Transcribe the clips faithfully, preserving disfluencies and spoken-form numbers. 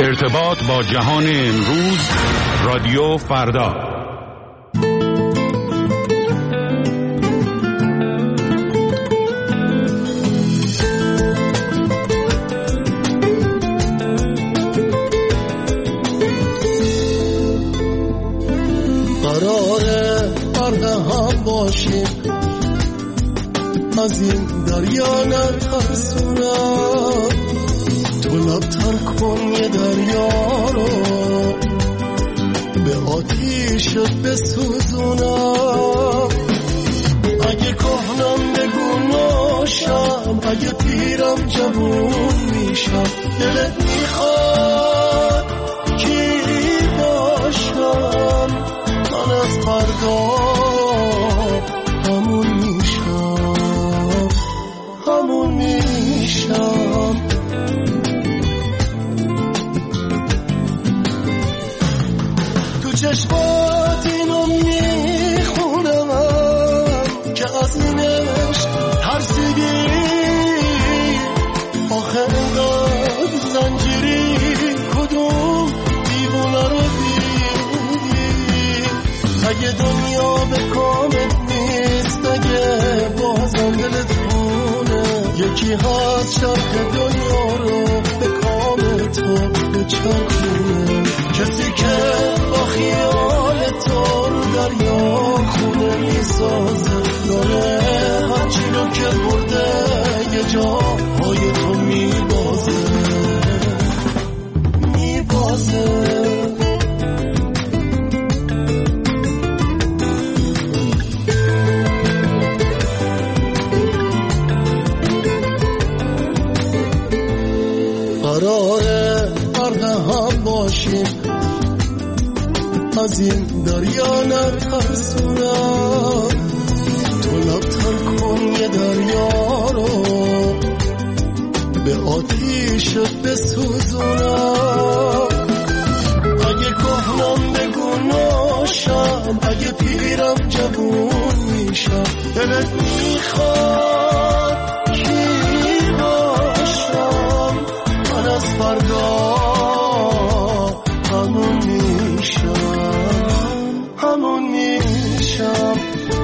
ارتباط با جهان امروز، رادیو فردا. قراره برده هم باشیم، از این دریا نترسونم، تو لبتر کن یه دریا رو، به آتیشت بسوزونم. اگه کهنم بگو ناشم، اگه پیرم جوون میشم، دلت میخواد کی باشم؟ من از فردا همون میشم، همون میشم. تو چشمات اینو میخونم که از اینش ترسیدی، آخه انقدر زنجیری کدوم دیوونه رو دیدی؟ اگه دنیا به کامت نیست، اگه بازم دلت خونه، یکی هست شرح دنیا رو به کام تو بچرخونه، کسی که با خیال تو رو دریا خونه میسازه، داره هرچی رو که برده یه جا پای تو میبازه، میبازه. قراره برده هم باشیم، از این دریا نترسونم، تو لبتر کن یه دریا رو، به آتیشت بسوزونم. اگه کهنم بگو ناشم، اگه پیرم جوون میشم، دلت میخواد کی باشم؟ من از فردا همون میشم، همون میشم.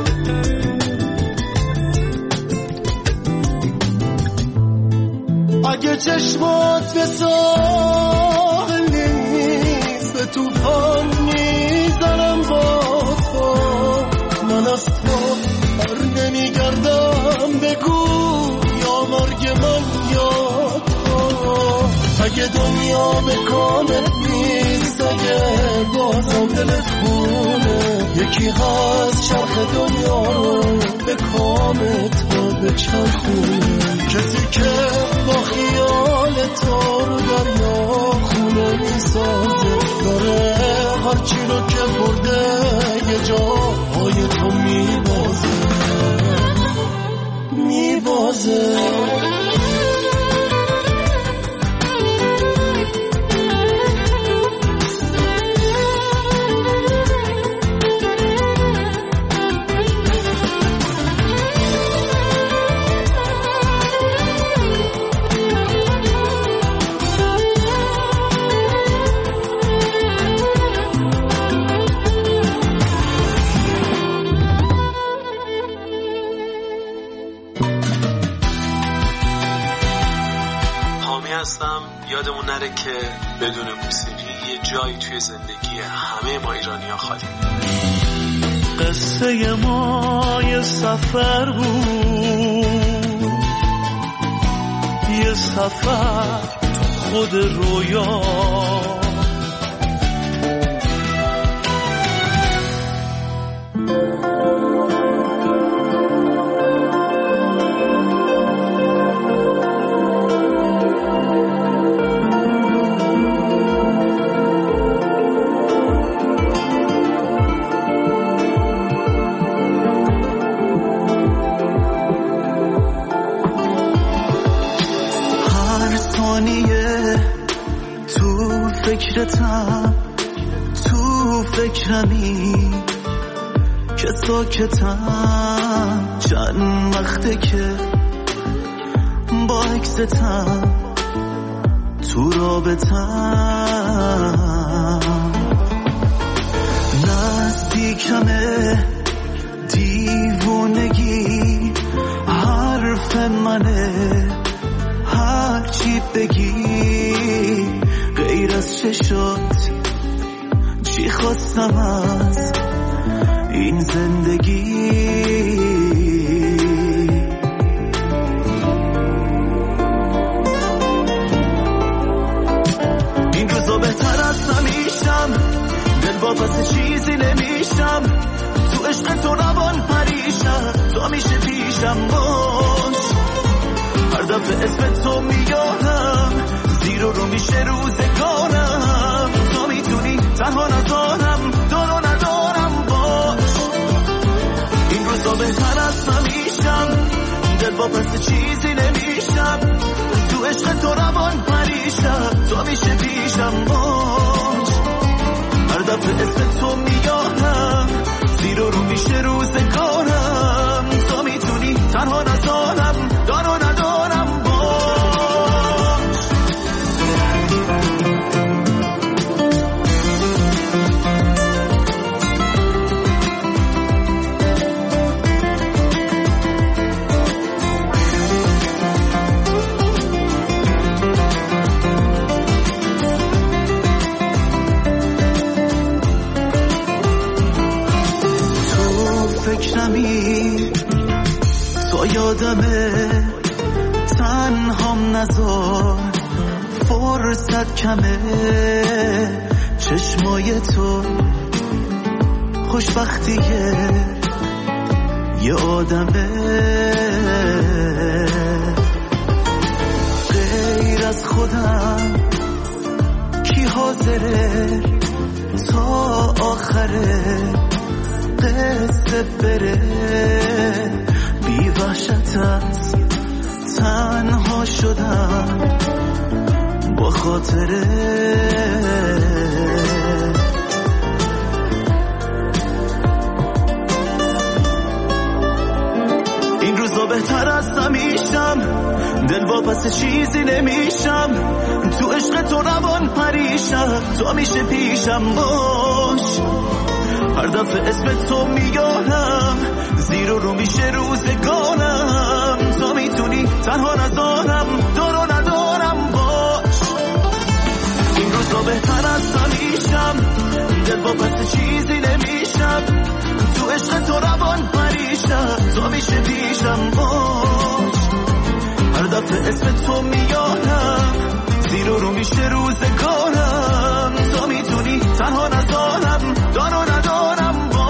اگه چشمات به ساحل نیست، به توفان میزنم با تو، من از تو بر نمیگردم، بگو یا مرگ من یا تو. اگه دنیا به کامت نیست، اگه بازم دلت خونه، یکی هست شرح دنیا رو به کام تو بچرخونه، کسی که با خیال تو رو دریا خونه میسازه، داره هرچی رو که برده یه جا پای تو میبازه، میبازه. یادمون نره که بدون موسیقی یه جایی توی زندگی همه ما ایرانی‌ها خالی. قصه ما یه سفر بود، یه سفر خود رویا، فکرتم تو فکرمی که ساکتم، چند وقته که با عکستم تو رابطم، نزدیکمه دیوونگی حرف منه، هرچی بگی غیر از چشات چی خواستم از این زندگی. این روزا بهتر از همیشم، دل واپس چیزی نمیشم، تو عشق تو روان پریشم، تو همیشه پیشم باش. هر دفعه اسم تو میارم، زیر و رو میشه روزگارم، تو میتونی تنها نذارم، دارو ندارم باش. این روزا بهتر از همیشم، دل واپس چیزی نمیشم، تو عشق تو روان پریشم، تو همیشه پیشم باش. هر دفعه اسم تو میارم، زیر و رو میشه روزگارم، تو میتونی تنها نذارم، دارو ندارم باش. فکرمی تو یادمه، تنهام نذار فرصت کمه، چشمای تو خوشبختیه یه آدمه، غیر از خودم کی حاضره تا آخره قصه بره، بی وحشت از تنها شدم با خاطره. این روزا بهتر از همیشم، دل واپس چیزی نمیشم، تو عشق تو روان پریشم، تو همیشه پیشم باش. هر دفعه اسم تو میارم، زیر و رو میشه روزگارم، تو میتونی تنها نذارم، دارو ندارم باش. این روزا بهتر از همیشم، دل واپس چیزی نمیشم، تو عشق تو روان پریشم، تو همیشه پیشم باش. هر دفعه اسم تو میارم، زیر و رو میشه روزگارم، تو میتونی تنها نذارم، دارو ندارم باش.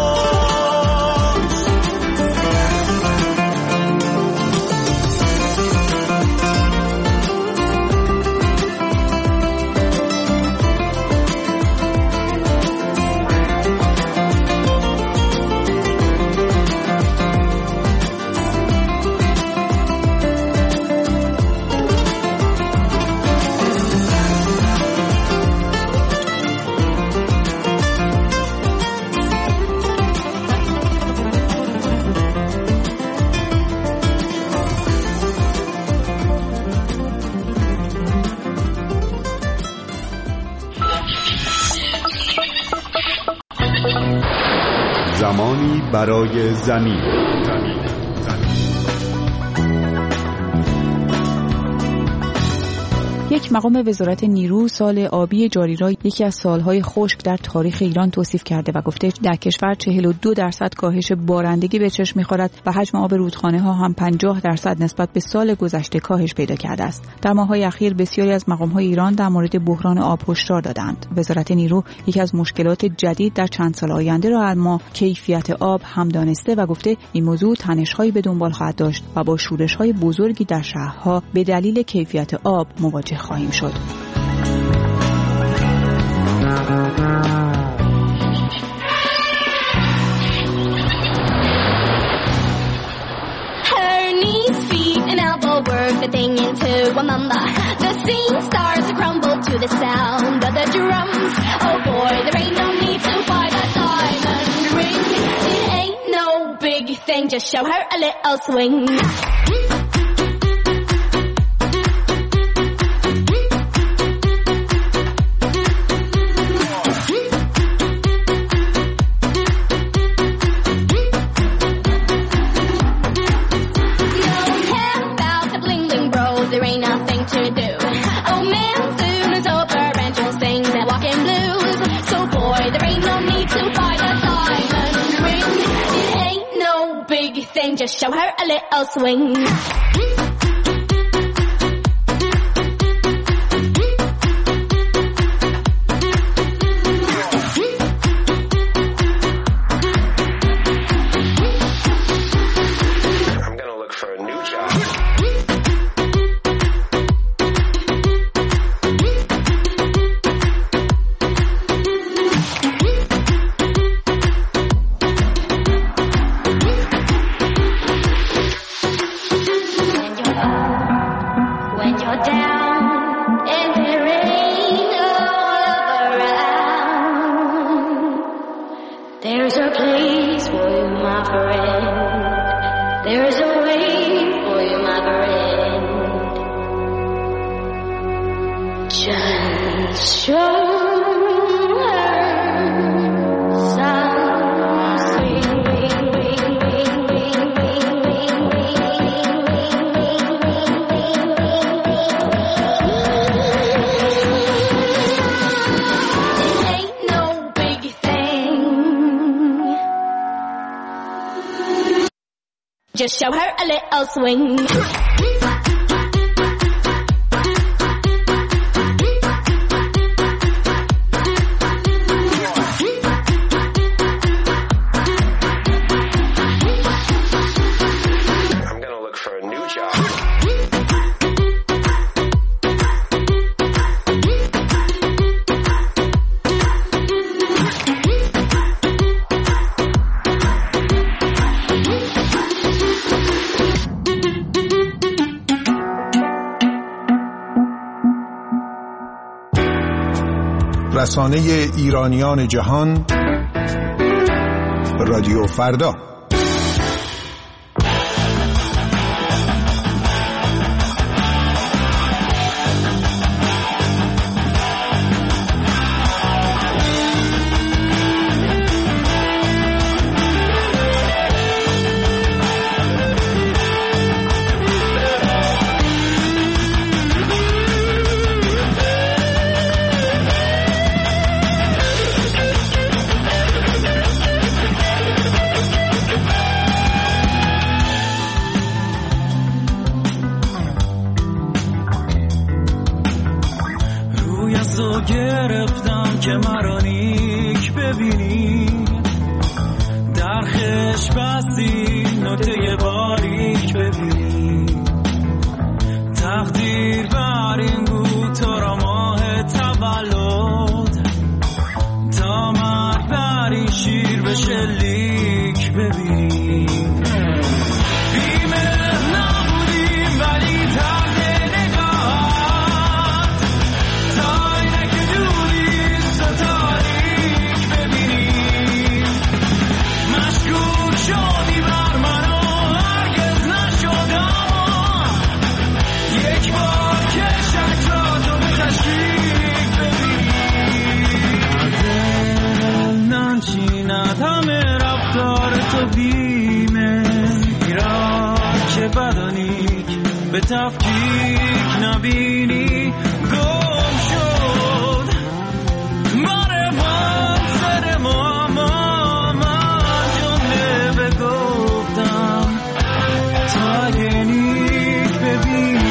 زمانی برای زمین. یک مقام وزارت نیرو سال آبی جاری را یکی از سالهای خشک در تاریخ ایران توصیف کرده و گفته در کشور چهل و دو درصد کاهش بارندگی به چشم می‌خورد و حجم آب رودخانه ها هم پنجاه درصد نسبت به سال گذشته کاهش پیدا کرده است. در ماه‌های اخیر بسیاری از مقام‌های ایران در مورد بحران آب هشدار دادند. وزارت نیرو یکی از مشکلات جدید در چند سال آینده را اما کیفیت آب هم دانسته و گفته این موضوع تنش‌هایی به دنبال خواهد داشت و با شورش‌های بزرگی در شهرها به دلیل کیفیت آب مواجه خواهیم شد. The thing into a mama. The scene starts to crumble to the sound of the drums. Oh boy, there ain't no need to buy that diamond ring. It ain't no big thing, just show her a little swing. Just show her a little swing. Just show her a little swing. رسانه ایرانیان جهان رادیو فردا. گرفتم که مرا نیک ببینی، در خش بستی نوته باریک ببینی، تقدیر بر این بود تو را ماه تولد، تا مرگ بر این شیر به شلیک ببینی. به تفکیک نبینی گم شد باره ما سر ما ما من جمله بگفتم تا اگه نیک ببینی.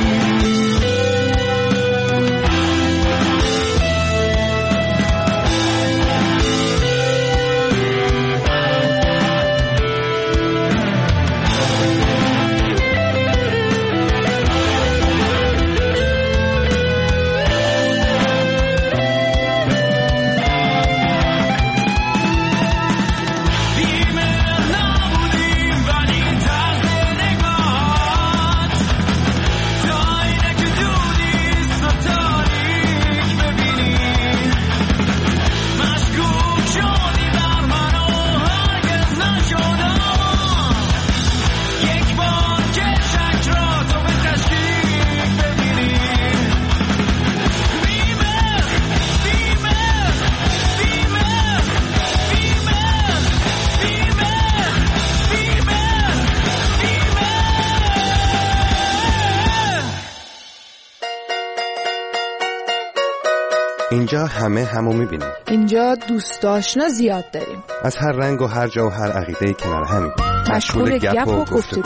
اینجا همه همو میبینیم. اینجا دوست آشنا زیاد داریم. از هر رنگ و هر جا و هر عقیده‌ای کنار همیم. مشغول گپ و گفتگو.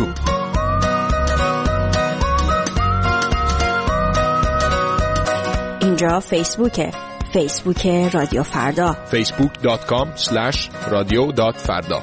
اینجا فیسبوکه، فیسبوک رادیو فردا، فیسبوک دات کام اسلش رادیو دات فردا.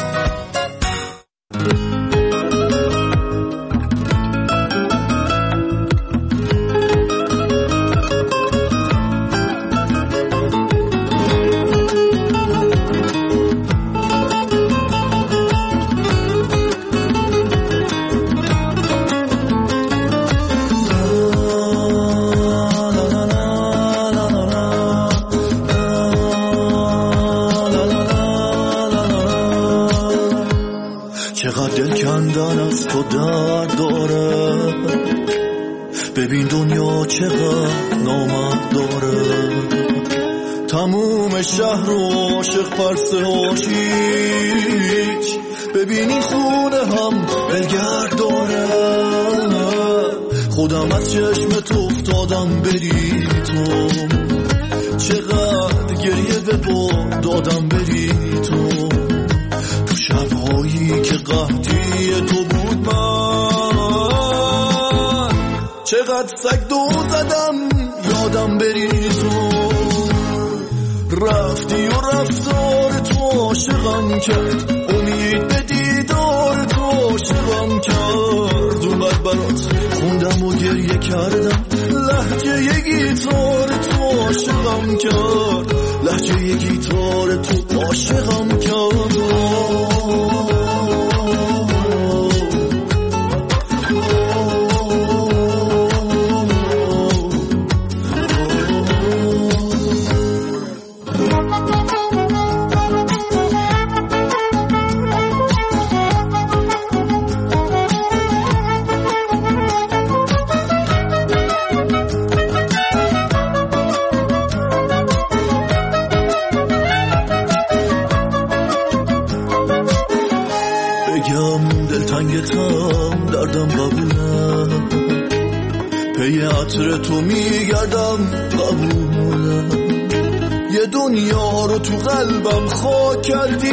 دل کندن از تو درد داره، ببین دنیا چقدر نامرد داره، تموم شهر و عاشق پرسه هاشیش، ببین این خونه هم بلگرد داره، خودم از چشم تو افتادم بری تو، چقدر گریه به با دادم بری تو، تو شبهایی که قحطی تو بود من، چقدر سگ دو زدم یادم بری تو، رفتی و رفتار تو عاشقم کرد، امید به دیدار تو عاشقم کرد، اونقدر برات خوندم و گریه کردم، لهجه یه گیتار تو عاشقم کرد، لهجه یه گیتار تو عاشقم کرد. دردم قبولم، پی عطر تو میگردم قبولم، یه دنیا رو تو قلبم خاک کردی،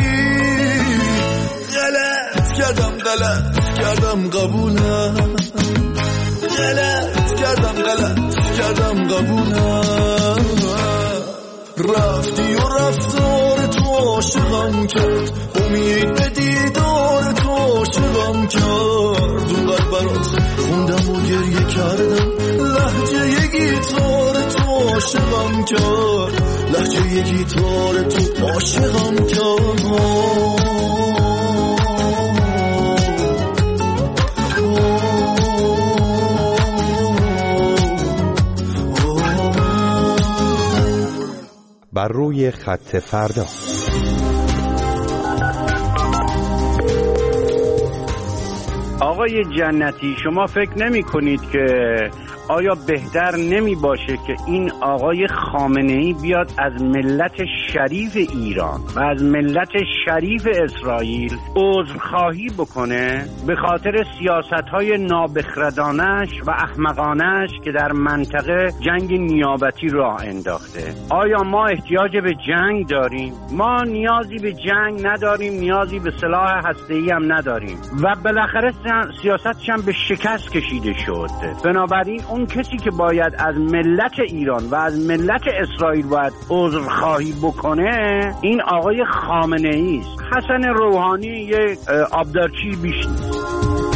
غلط کردم غلط کردم قبولم، غلط کردم غلط کردم قبولم، رفتی و رفتار تو عاشقم کرد، امید به دیدار تو عاشقم کرد، اونقدر برات خوندم و گریه کردم، لهجه یه گیتار تو عاشقم کرد، لهجه یه گیتار تو عاشقم کرد. بر روی خط فردا. آقای جنتی، شما فکر نمی کنید که آیا بهتر نمی باشه که این آقای خامنه‌ای بیاد از ملت شریف ایران و از ملت شریف اسرائیل عذرخواهی بکنه به خاطر سیاست‌های نابخردانش و احمقانش که در منطقه جنگ نیابتی راه انداخته؟ آیا ما احتیاج به جنگ داریم؟ ما نیازی به جنگ نداریم، نیازی به سلاح هسته‌ای هم نداریم و بالاخره سیاستش هم به شکست کشیده شد. بنابراین اون کسی که باید از ملت ایران و از ملت اسرائیل باید عذرخواهی بکنه این آقای خامنه‌ای است. حسن روحانی یک آبدارچی بیش نیست.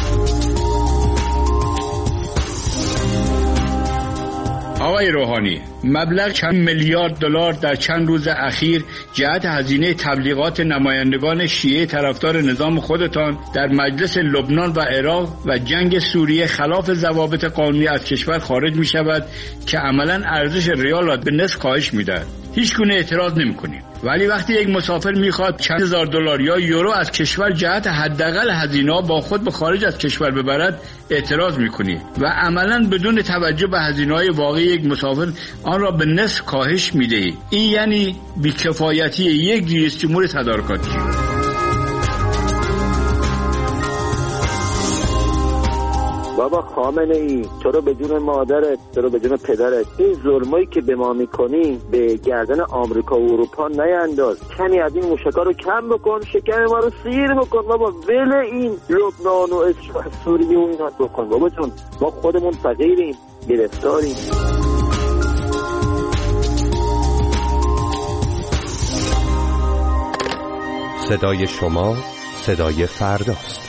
آقای روحانی، مبلغ چند میلیارد دلار در چند روز اخیر جهت هزینه تبلیغات نمایندگان شیعه طرفدار نظام خودتان در مجلس لبنان و عراق و جنگ سوریه خلاف ضوابط قانونی از کشور خارج می شود که عملاً ارزش ریال را به نصف کاهش می دهد. هیچ گونه اعتراض نمی کنیم. ولی وقتی یک مسافر میخواد چند هزار دلار یا یورو از کشور جهت حداقل هزینه‌ها با خود به خارج از کشور ببرد اعتراض میکنی و عملاً بدون توجه به هزینه‌های واقعی یک مسافر آن را به نصف کاهش میدهی. این یعنی بی‌کفایتی یک رئیس جمهور تدارکاتی. بابا خامنه ای، تو رو بدون مادرت، تو رو بدون پدرت، این ظلمایی که به ما میکنی به گردن آمریکا و اروپا نینداز. کمی از این موشکا رو کم بکن، شکم ما رو سیر بکن بابا. ول این لبنان و سوریه و اینا بکن بابا جون. ما خودمون فقیریم، گرفتاریم. صدای شما صدای فرداست.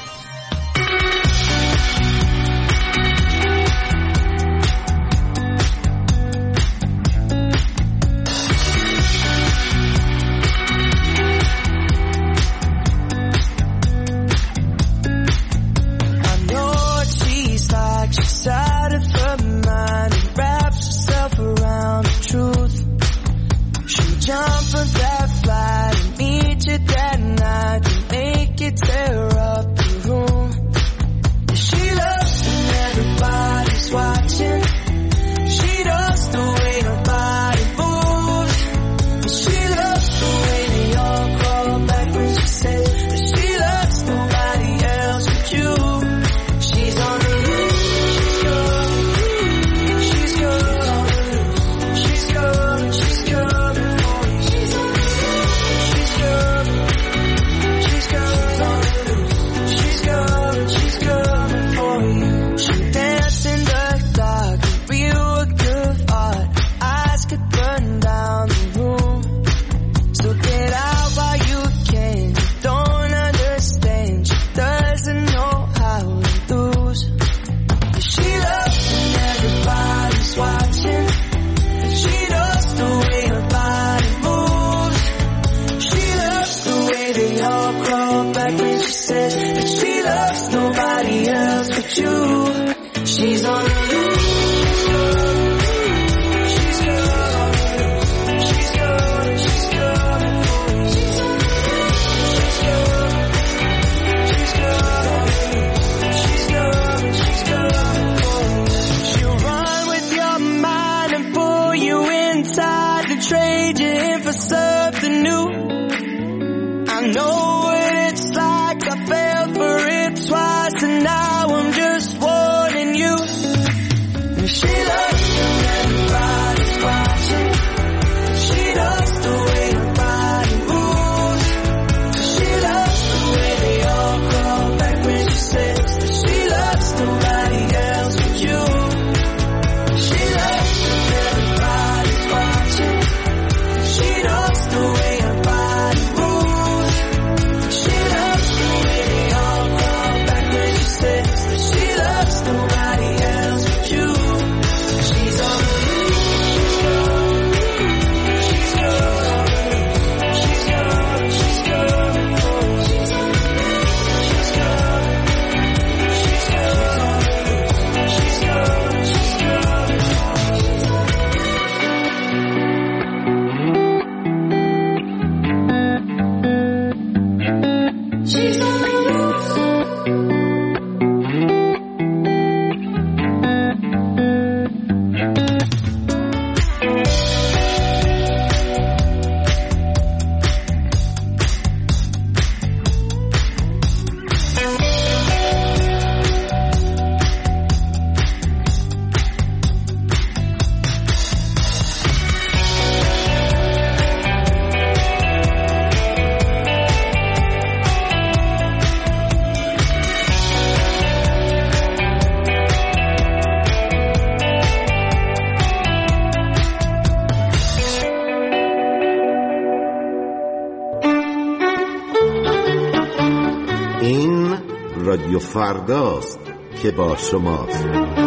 رادیو فرداست که با شماست.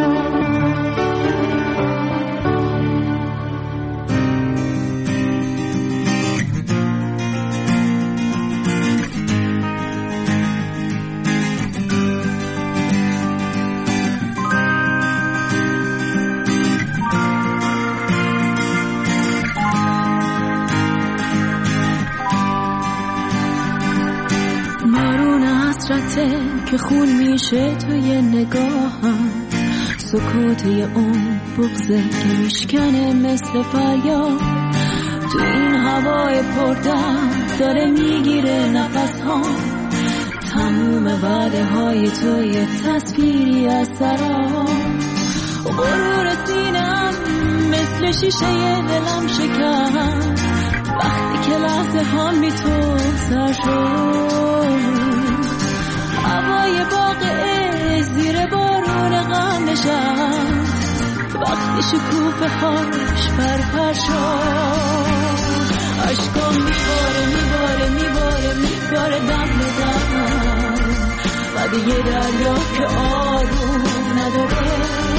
که خون میشه توی نگاهم، سکوت یه اون بغضه که میشکنه مثل فریاد. تو این هوای پردرد داره میگیره نفس ها، تموم وعده های تو یه تصویری از سرام. غرور سینم مثل شیشه دلم شکن وقتی که لحظه هم بی تو سر شد. هوای باغ عشق زیر بارون غم نشست وقتی شکوفه هاش پرپر شد. عشقام میباره میباره میباره میباره دم بدم و به یه دریا که آروم نداره.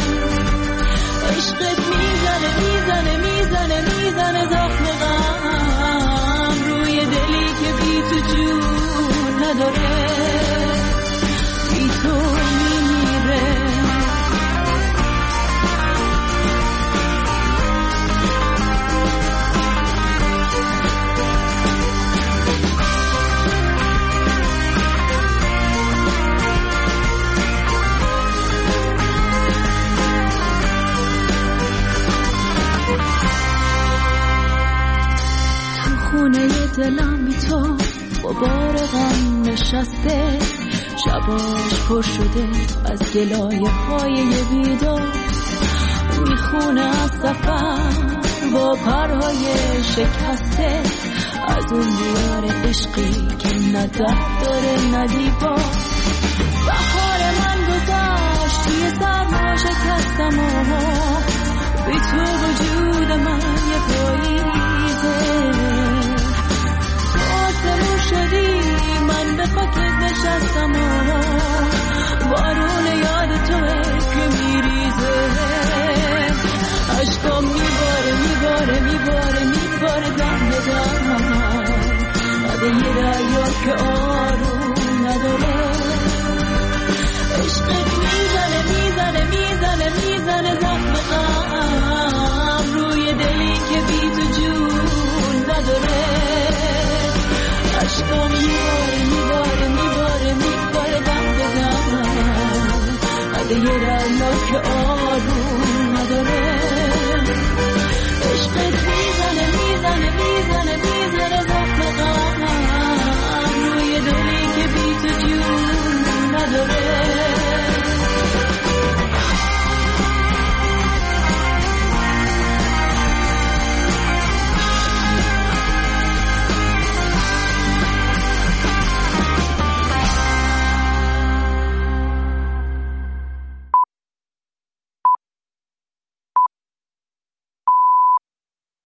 عشقت میزنه میزنه میزنه میزنه زخم غم روی دلی که بی تو جون نداره. بی تو میمیره. خونه دلم بی تو غبار غم نشسته شباش پر شده از گلایه های بیدار. میخونه از سفر با پرهای شکسته از اون دیار عشقی که نه در داره نه دیوار. بهار من گذشت توی سرما شکستم و بی تو وجود من یه پاییزه. آسمون شدی من به خاکت نشستم و بارون یاد توه که میریزه. عشقام میباره میباره میباره میباره دم به دم بعد یه دریا که آروم نداره.